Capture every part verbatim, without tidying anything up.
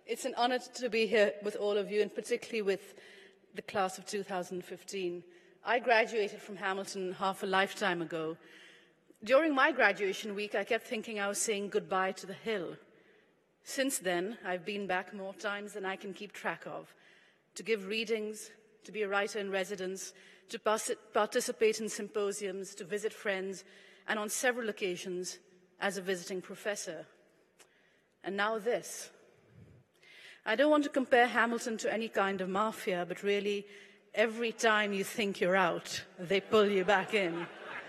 It's an honor to be here with all of you, and particularly with the class of two thousand fifteen. I graduated from Hamilton half a lifetime ago. During my graduation week, I kept thinking I was saying goodbye to the Hill. Since then, I've been back more times than I can keep track of, to give readings, to be a writer in residence, to participate in symposiums, to visit friends, and on several occasions as a visiting professor. And now this. I don't want to compare Hamilton to any kind of mafia, but really, every time you think you're out, they pull you back in.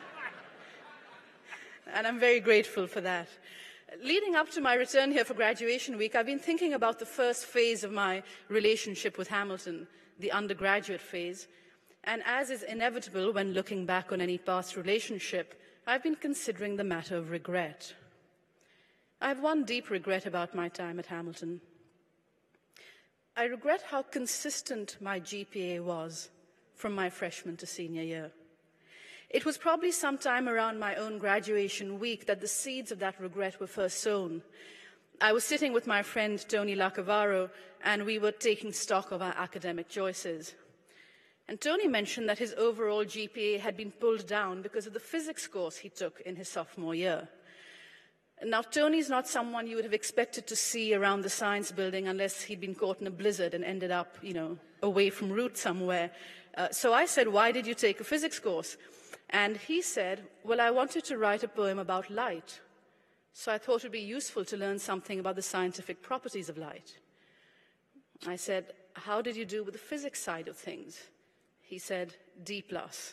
And I'm very grateful for that. Leading up to my return here for graduation week, I've been thinking about the first phase of my relationship with Hamilton, the undergraduate phase. And as is inevitable when looking back on any past relationship, I've been considering the matter of regret. I have one deep regret about my time at Hamilton. I regret how consistent my G P A was from my freshman to senior year. It was probably sometime around my own graduation week that the seeds of that regret were first sown. I was sitting with my friend Tony Lacavaro, and we were taking stock of our academic choices. And Tony mentioned that his overall G P A had been pulled down because of the physics course he took in his sophomore year. Now, Tony's not someone you would have expected to see around the science building unless he'd been caught in a blizzard and ended up, you know, away from route somewhere. Uh, so I said, why did you take a physics course? And he said, well, I wanted to write a poem about light. So I thought it would be useful to learn something about the scientific properties of light. I said, how did you do with the physics side of things? He said, D plus.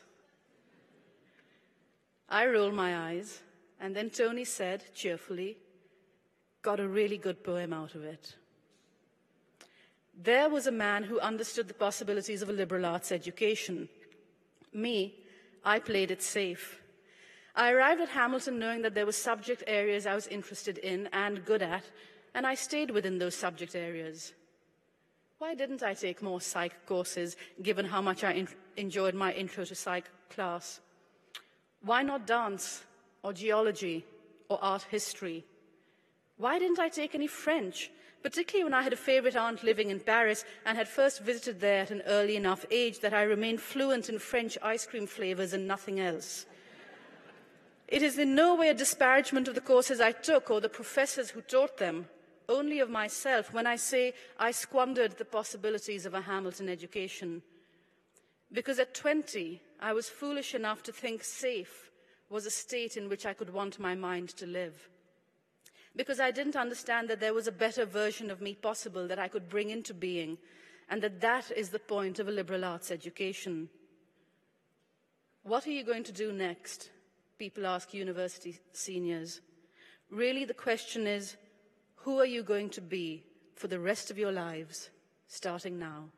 I rolled my eyes. And then Tony said, cheerfully, got a really good poem out of it. There was a man who understood the possibilities of a liberal arts education. Me, I played it safe. I arrived at Hamilton knowing that there were subject areas I was interested in and good at, and I stayed within those subject areas. Why didn't I take more psych courses, given how much I in- enjoyed my intro to psych class? Why not dance? Or geology, or art history? Why didn't I take any French, particularly when I had a favorite aunt living in Paris and had first visited there at an early enough age that I remained fluent in French ice cream flavors and nothing else? It is in no way a disparagement of the courses I took or the professors who taught them, only of myself when I say I squandered the possibilities of a Hamilton education. Because at twenty, I was foolish enough to think safe was a state in which I could want my mind to live. Because I didn't understand that there was a better version of me possible that I could bring into being, and that that is the point of a liberal arts education. What are you going to do next? People ask university seniors. Really, the question is, who are you going to be for the rest of your lives, starting now?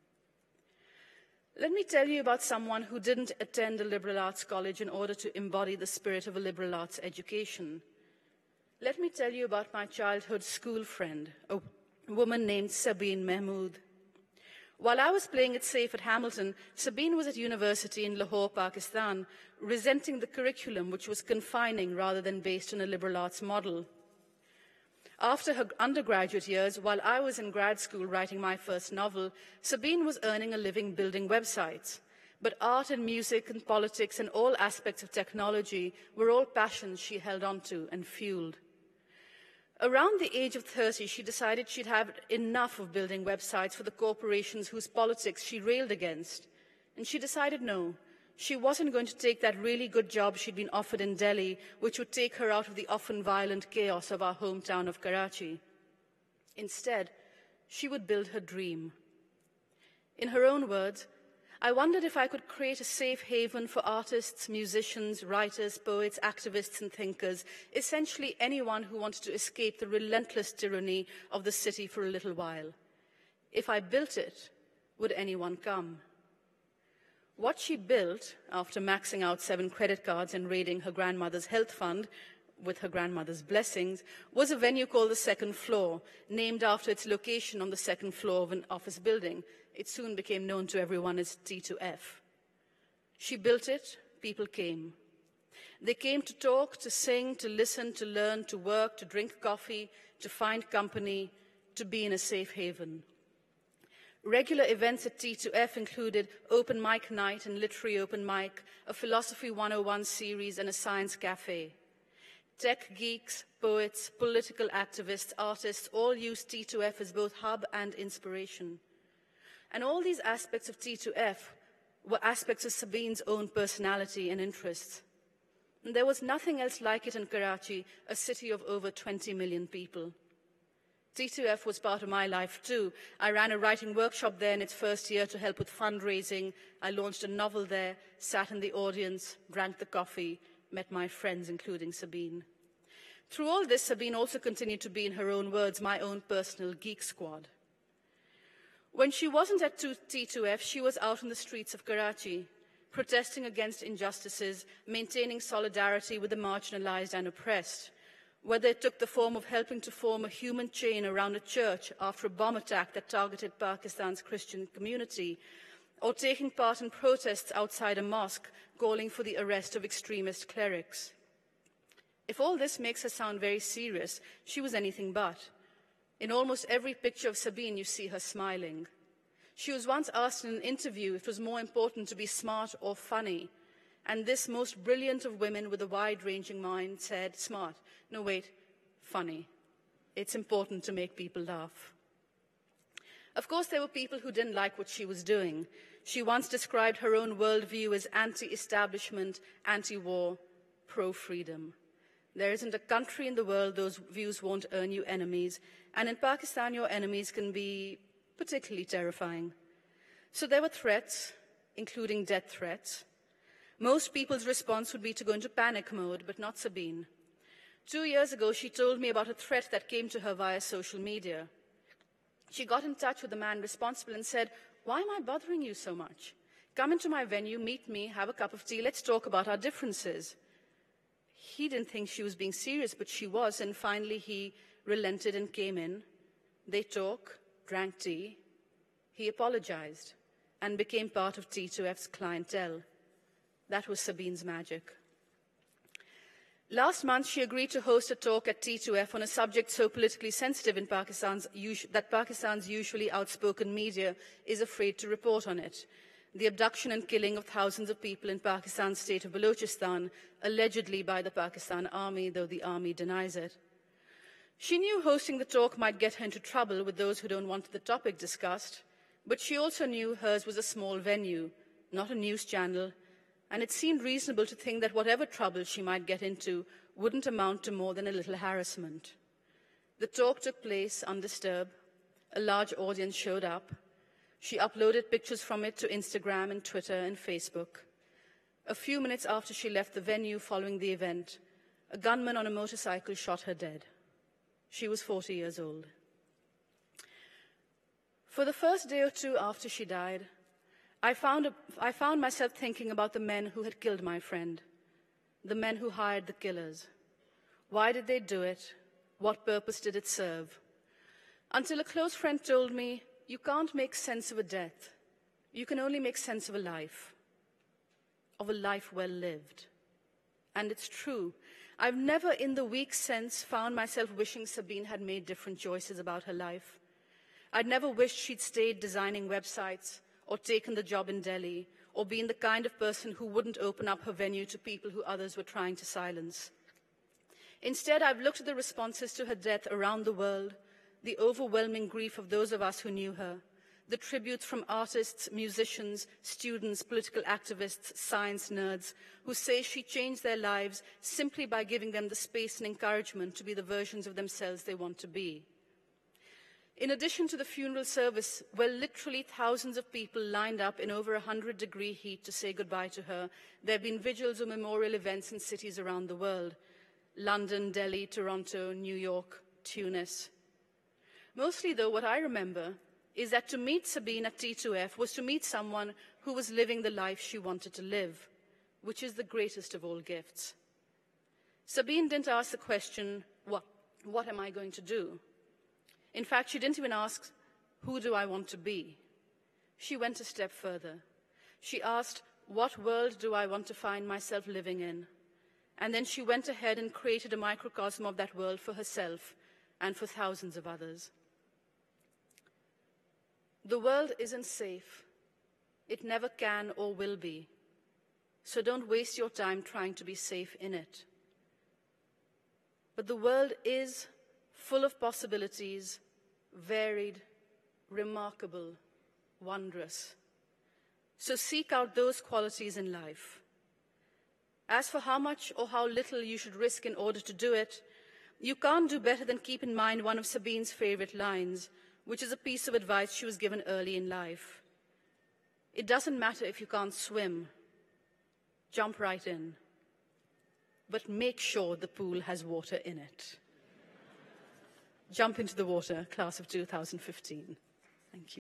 Let me tell you about someone who didn't attend a liberal arts college in order to embody the spirit of a liberal arts education. Let me tell you about my childhood school friend, a woman named Sabine Mahmood. While I was playing it safe at Hamilton, Sabine was at university in Lahore, Pakistan, resenting the curriculum which was confining rather than based on a liberal arts model. After her undergraduate years, while I was in grad school writing my first novel, Sabine was earning a living building websites. But art and music and politics and all aspects of technology were all passions she held on to and fueled. Around the age of thirty, she decided she'd had enough of building websites for the corporations whose politics she railed against. And she decided no. She wasn't going to take that really good job she'd been offered in Delhi, which would take her out of the often violent chaos of our hometown of Karachi. Instead, she would build her dream. In her own words, I wondered if I could create a safe haven for artists, musicians, writers, poets, activists, and thinkers, essentially anyone who wanted to escape the relentless tyranny of the city for a little while. If I built it, would anyone come? What she built, after maxing out seven credit cards and raiding her grandmother's health fund, with her grandmother's blessings, was a venue called the Second Floor, named after its location on the second floor of an office building. It soon became known to everyone as T two F. She built it, people came. They came to talk, to sing, to listen, to learn, to work, to drink coffee, to find company, to be in a safe haven. Regular events at T two F included open mic night and literary open mic, a Philosophy one oh one series, and a science cafe. Tech geeks, poets, political activists, artists all used T two F as both hub and inspiration. And all these aspects of T two F were aspects of Sabine's own personality and interests. And there was nothing else like it in Karachi, a city of over twenty million people. T two F was part of my life too. I ran a writing workshop there in its first year to help with fundraising. I launched a novel there, sat in the audience, drank the coffee, met my friends, including Sabine. Through all this, Sabine also continued to be, in her own words, my own personal geek squad. When she wasn't at T two F, she was out on the streets of Karachi, protesting against injustices, maintaining solidarity with the marginalized and oppressed, whether it took the form of helping to form a human chain around a church after a bomb attack that targeted Pakistan's Christian community, or taking part in protests outside a mosque calling for the arrest of extremist clerics. If all this makes her sound very serious, she was anything but. In almost every picture of Sabine, you see her smiling. She was once asked in an interview if it was more important to be smart or funny, and this most brilliant of women with a wide-ranging mind said, smart. No, wait, funny. It's important to make people laugh. Of course, there were people who didn't like what she was doing. She once described her own worldview as anti-establishment, anti-war, pro-freedom. There isn't a country in the world those views won't earn you enemies, and in Pakistan, your enemies can be particularly terrifying. So there were threats, including death threats. Most people's response would be to go into panic mode, but not Sabine. Two years ago, she told me about a threat that came to her via social media. She got in touch with the man responsible and said, "Why am I bothering you so much? Come into my venue, meet me, have a cup of tea, let's talk about our differences." He didn't think she was being serious, but she was, and finally he relented and came in. They talked, drank tea. He apologized and became part of T two F's clientele. That was Sabine's magic. Last month, she agreed to host a talk at T two F on a subject so politically sensitive in Pakistan's that Pakistan's usually outspoken media is afraid to report on it: the abduction and killing of thousands of people in Pakistan's state of Balochistan, allegedly by the Pakistan Army, though the army denies it. She knew hosting the talk might get her into trouble with those who don't want the topic discussed, but she also knew hers was a small venue, not a news channel, and it seemed reasonable to think that whatever trouble she might get into wouldn't amount to more than a little harassment. The talk took place undisturbed. A large audience showed up. She uploaded pictures from it to Instagram and Twitter and Facebook. A few minutes after she left the venue following the event, a gunman on a motorcycle shot her dead. She was forty years old. For the first day or two after she died, I found, a, I found myself thinking about the men who had killed my friend, the men who hired the killers. Why did they do it? What purpose did it serve? Until a close friend told me, you can't make sense of a death. You can only make sense of a life, of a life well lived. And it's true. I've never in the weak sense found myself wishing Sabine had made different choices about her life. I'd never wished she'd stayed designing websites, or taken the job in Delhi, or been the kind of person who wouldn't open up her venue to people who others were trying to silence. Instead, I've looked at the responses to her death around the world, the overwhelming grief of those of us who knew her, the tributes from artists, musicians, students, political activists, science nerds, who say she changed their lives simply by giving them the space and encouragement to be the versions of themselves they want to be. In addition to the funeral service, where literally thousands of people lined up in over one hundred degree heat to say goodbye to her, there have been vigils or memorial events in cities around the world: London, Delhi, Toronto, New York, Tunis. Mostly, though, what I remember is that to meet Sabine at T two F was to meet someone who was living the life she wanted to live, which is the greatest of all gifts. Sabine didn't ask the question, what, what am I going to do? In fact, she didn't even ask, who do I want to be? She went a step further. She asked, what world do I want to find myself living in? And then she went ahead and created a microcosm of that world for herself and for thousands of others. The world isn't safe. It never can or will be. So don't waste your time trying to be safe in it. But the world is full of possibilities, varied, remarkable, wondrous. So seek out those qualities in life. As for how much or how little you should risk in order to do it, you can't do better than keep in mind one of Sabine's favorite lines, which is a piece of advice she was given early in life. It doesn't matter if you can't swim. Jump right in. But make sure the pool has water in it. Jump into the water, class of two thousand fifteen. Thank you.